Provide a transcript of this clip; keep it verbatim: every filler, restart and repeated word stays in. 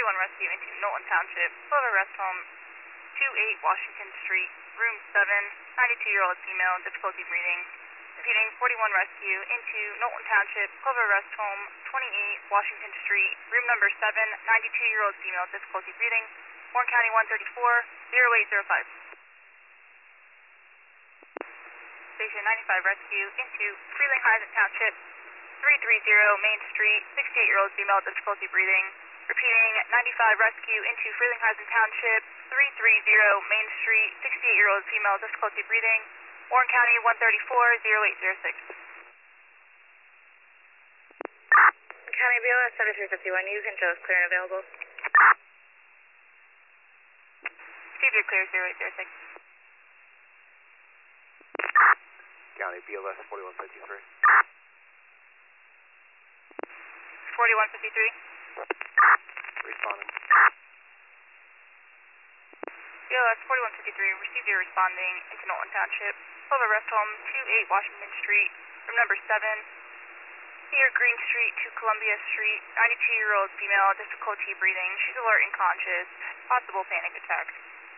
forty-one Rescue into Knowlton Township, Clover Rest Home, two eight Washington Street, room seven, ninety-two-year-old female, difficulty breathing. Repeating, forty-one Rescue into Knowlton Township, Clover Rest Home, twenty-eight Washington Street, room number seven, ninety-two-year-old female, difficulty breathing. Warren County one thirty-four, zero eight zero five. Station ninety-five Rescue into Freeling Heights Township, three thirty Main Street, sixty-eight-year-old female, difficulty breathing. Repeating, ninety-five Rescue into Freeling Heights Township, three thirty Main Street, sixty-eight-year-old female, difficulty breathing. Warren County one thirty-four, zero eight zero six. County B O S seven three five one, you can show us clear and available. See if you're clear, zero eight zero six. County B L S forty-one fifty-three. forty-one fifty-three. Responding. B L S forty-one fifty-three, received your responding into Knowlton Township, Clover Rest Home, two eight Washington Street, room number seven, near Green Street to Columbia Street, ninety-two-year-old female, difficulty breathing. She's alert and conscious, possible panic attack.